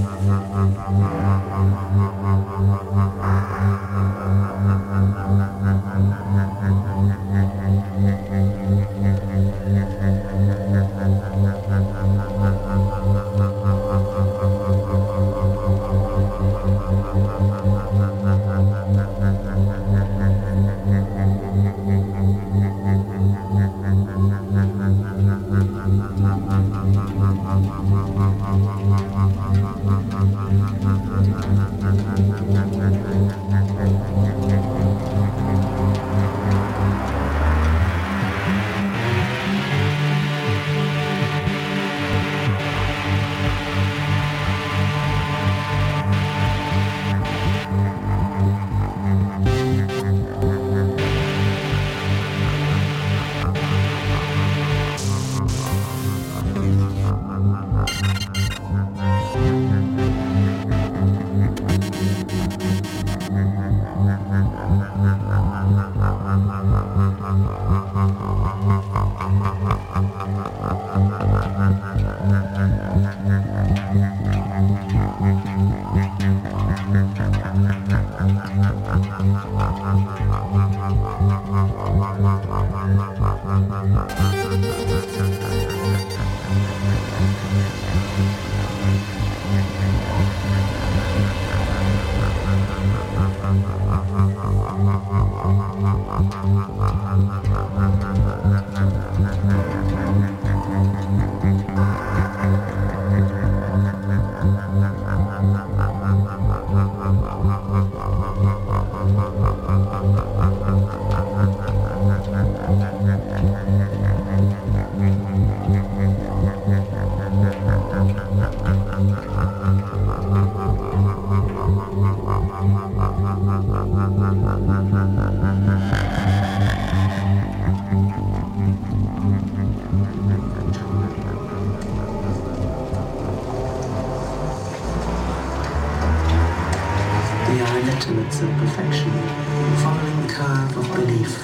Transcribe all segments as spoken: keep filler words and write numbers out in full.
Intimates of perfection, following the curve of belief,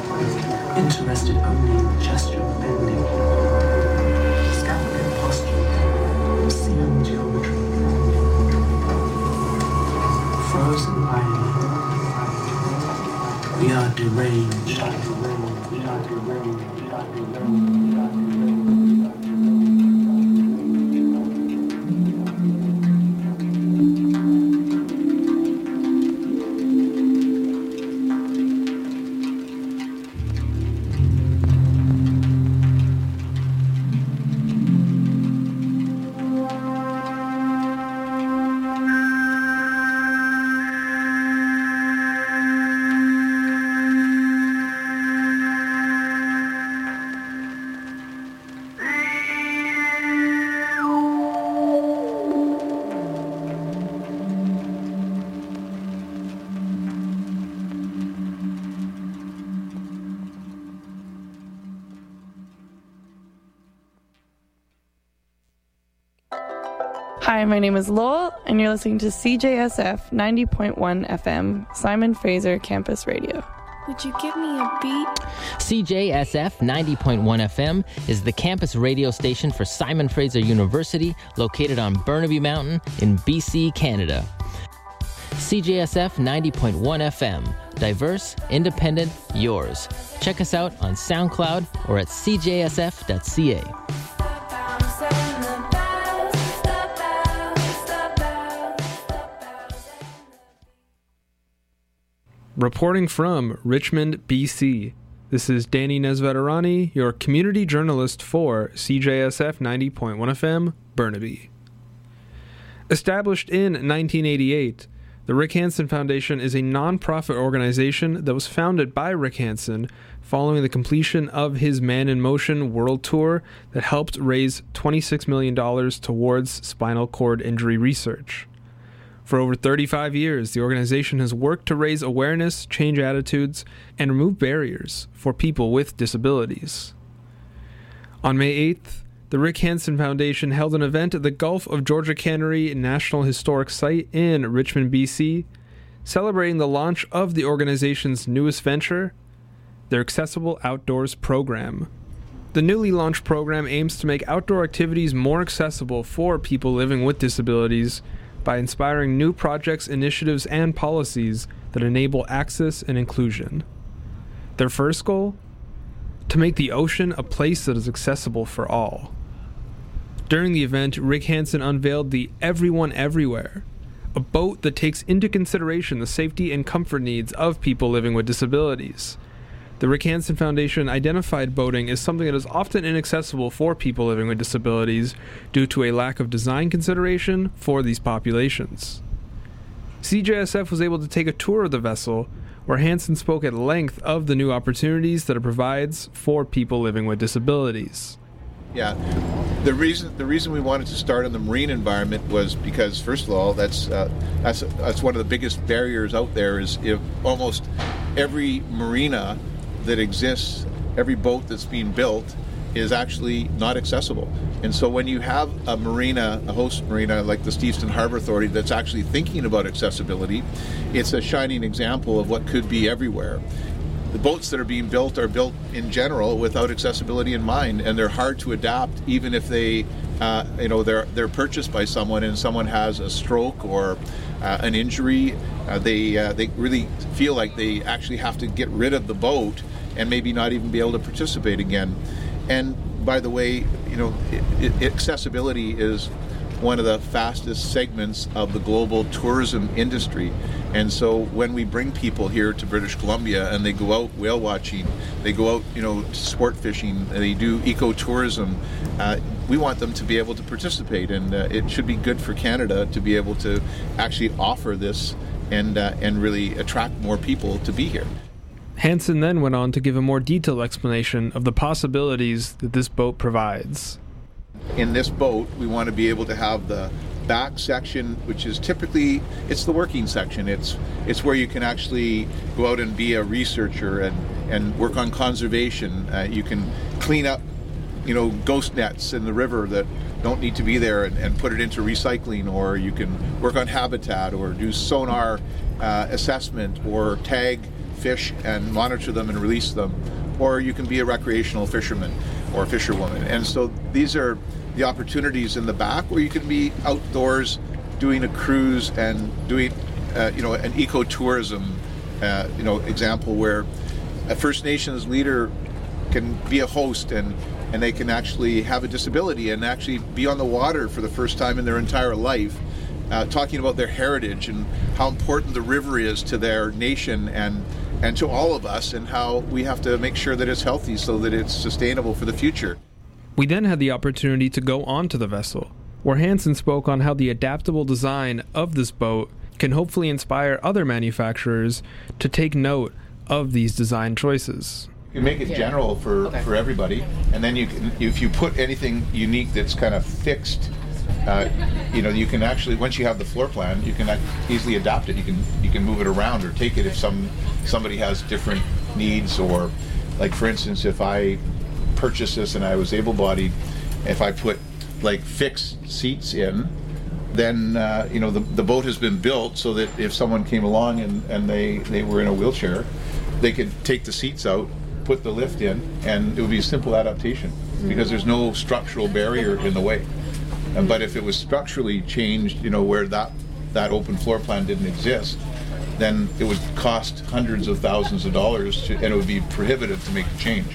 interested only in the gesture of bending, scapular posture, seam geometry, frozen irony. We are deranged. Hi, my name is Lowell, and you're listening to C J S F ninety point one F M, Simon Fraser Campus Radio. Would you give me a beat? C J S F ninety point one F M is the campus radio station for Simon Fraser University, located on Burnaby Mountain in B C, Canada. C J S F ninety point one F M. Diverse, independent, yours. Check us out on SoundCloud or at c j s f dot c a. Reporting from Richmond, B C, this is Danny Nesveterani, your community journalist for C J S F ninety point one F M, Burnaby. Established in nineteen eighty-eight, the Rick Hansen Foundation is a non-profit organization that was founded by Rick Hansen following the completion of his Man in Motion World Tour that helped raise twenty-six million dollars towards spinal cord injury research. For over thirty-five years, the organization has worked to raise awareness, change attitudes, and remove barriers for people with disabilities. On May eighth, the Rick Hansen Foundation held an event at the Gulf of Georgia Cannery National Historic Site in Richmond, B C, celebrating the launch of the organization's newest venture, their Accessible Outdoors program. The newly launched program aims to make outdoor activities more accessible for people living with disabilities by inspiring new projects, initiatives, and policies that enable access and inclusion. Their first goal? To make the ocean a place that is accessible for all. During the event, Rick Hansen unveiled the Everyone Everywhere, a boat that takes into consideration the safety and comfort needs of people living with disabilities. The Rick Hansen Foundation identified boating as something that is often inaccessible for people living with disabilities due to a lack of design consideration for these populations. C J S F was able to take a tour of the vessel, where Hansen spoke at length of the new opportunities that it provides for people living with disabilities. Yeah, the reason the reason we wanted to start in the marine environment was because, first of all, that's uh, that's that's one of the biggest barriers out there. Is if almost every marina that exists, every boat that's being built, is actually not accessible. And so when you have a marina, a host marina like the Steveston Harbor Authority that's actually thinking about accessibility, it's a shining example of what could be everywhere. The boats that are being built are built in general without accessibility in mind, and they're hard to adapt even if they, uh, you know, they're they're purchased by someone and someone has a stroke or uh, an injury. Uh, they uh, they really feel like they actually have to get rid of the boat and maybe not even be able to participate again. And by the way, you know, it, it, accessibility is one of the fastest segments of the global tourism industry. And so when we bring people here to British Columbia and they go out whale watching, they go out, you know, sport fishing, they do ecotourism, uh, we want them to be able to participate. And uh, it should be good for Canada to be able to actually offer this and uh, and really attract more people to be here. Hansen then went on to give a more detailed explanation of the possibilities that this boat provides. In this boat, we want to be able to have the back section, which is typically, it's the working section. It's it's where you can actually go out and be a researcher and, and work on conservation. Uh, you can clean up, you know, ghost nets in the river that don't need to be there and, and put it into recycling, or you can work on habitat or do sonar uh, assessment or tag fish and monitor them and release them, or you can be a recreational fisherman or fisherwoman. And so these are the opportunities in the back where you can be outdoors doing a cruise and doing uh, you know, an ecotourism uh, you know, example where a First Nations leader can be a host and and they can actually have a disability and actually be on the water for the first time in their entire life, uh, talking about their heritage and how important the river is to their nation and and to all of us, and how we have to make sure that it's healthy so that it's sustainable for the future. We then had the opportunity to go onto the vessel, where Hansen spoke on how the adaptable design of this boat can hopefully inspire other manufacturers to take note of these design choices. You make it general for, okay. for everybody, and then you can, if you put anything unique that's kind of fixed, uh, you know, you can actually, once you have the floor plan, you can easily adapt it. You can you can move it around or take it if some somebody has different needs, or like for instance, if I purchased this and I was able-bodied, if I put like fixed seats in, then uh, you know the the boat has been built so that if someone came along and, and they, they were in a wheelchair, they could take the seats out, put the lift in, and it would be a simple adaptation because there's no structural barrier in the way. And, but if it was structurally changed, you know, where that that open floor plan didn't exist, then it would cost hundreds of thousands of dollars to, and it would be prohibitive to make the change.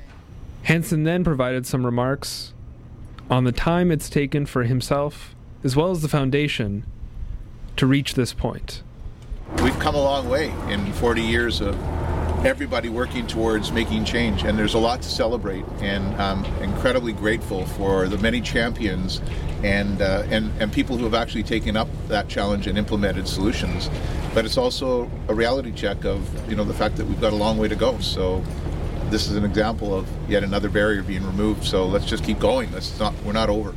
Hansen then provided some remarks on the time it's taken for himself, as well as the foundation, to reach this point. We've come a long way in forty years of everybody working towards making change, and there's a lot to celebrate, and I'm incredibly grateful for the many champions and, uh, and and people who have actually taken up that challenge and implemented solutions. But it's also a reality check of, you know, the fact that we've got a long way to go. So this is an example of yet another barrier being removed. So let's just keep going. Let's not, we're not over.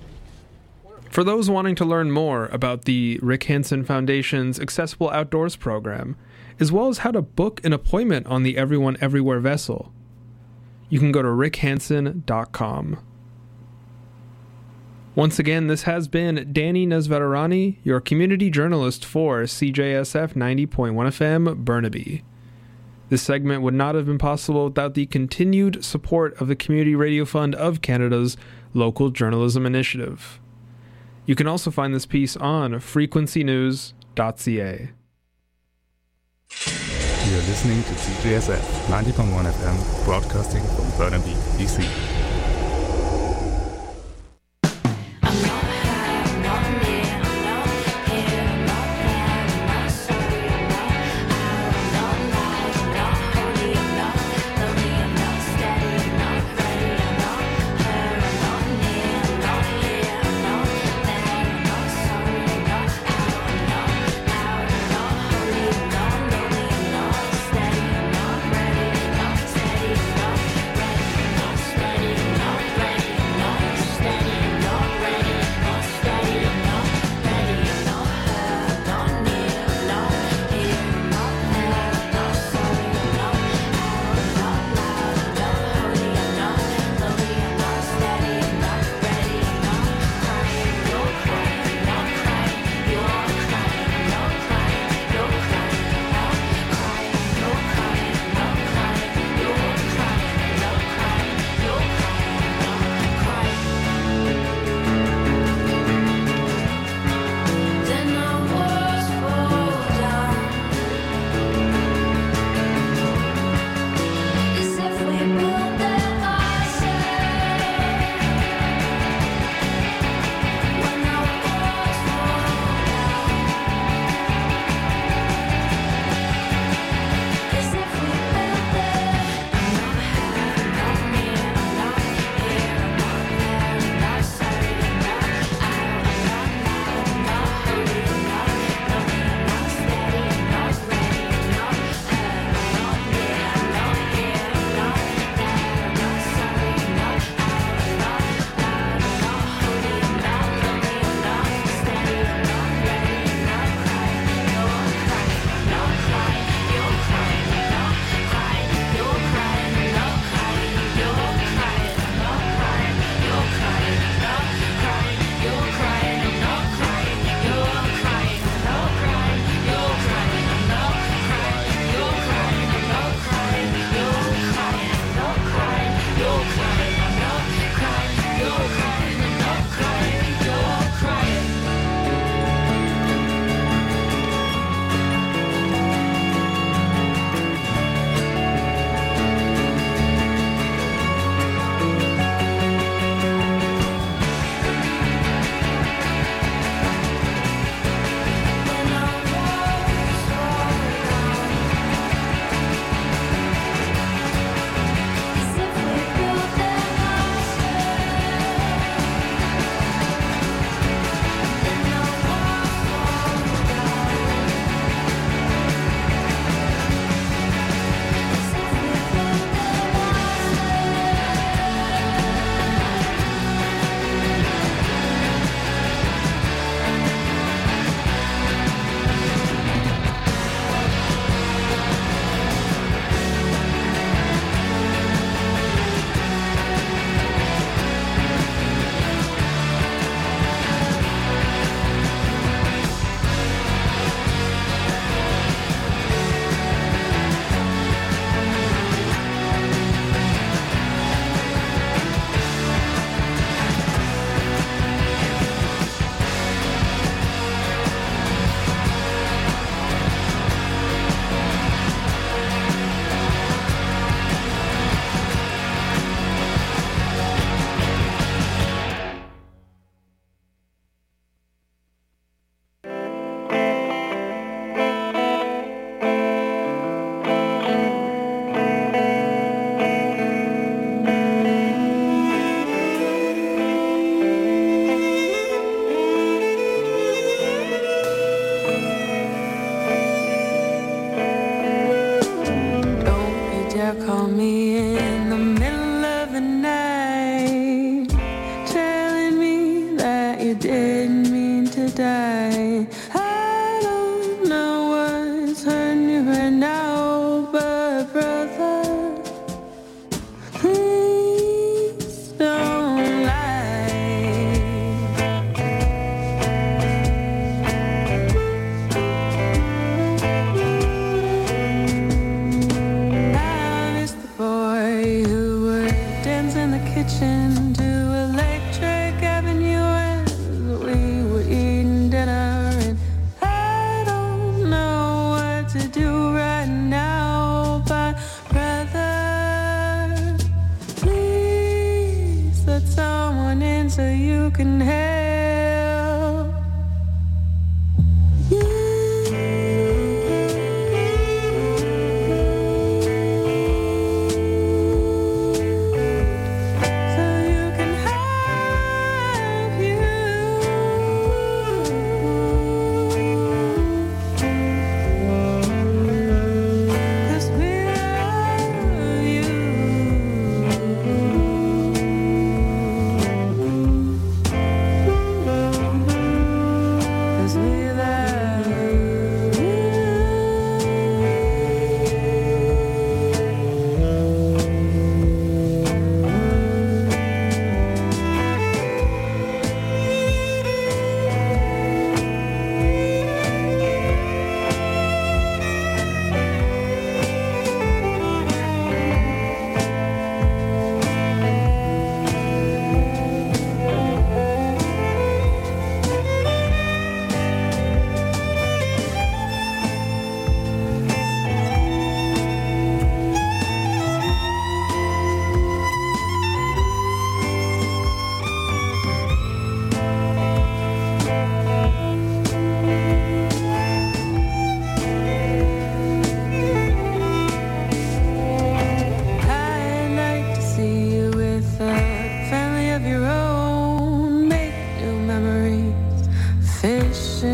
For those wanting to learn more about the Rick Hansen Foundation's Accessible Outdoors program, as well as how to book an appointment on the Everyone Everywhere vessel, you can go to rick hansen dot com. Once again, this has been Danny Nesvetarani, your community journalist for C J S F ninety point one F M Burnaby. This segment would not have been possible without the continued support of the Community Radio Fund of Canada's Local Journalism Initiative. You can also find this piece on frequency news dot c a. You're listening to C J S F ninety point one F M, broadcasting from Burnaby, B C. Steady,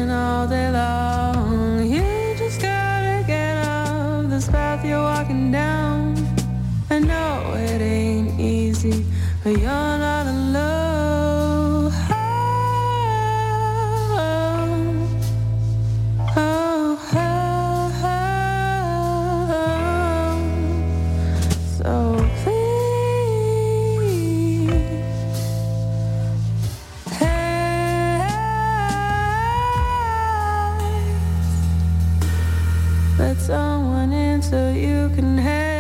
walking all day long. You just gotta get off this path you're walking down. I know it ain't easy, but you're not alone. Oh, oh, oh, oh. So please, hey, let someone in so you can have.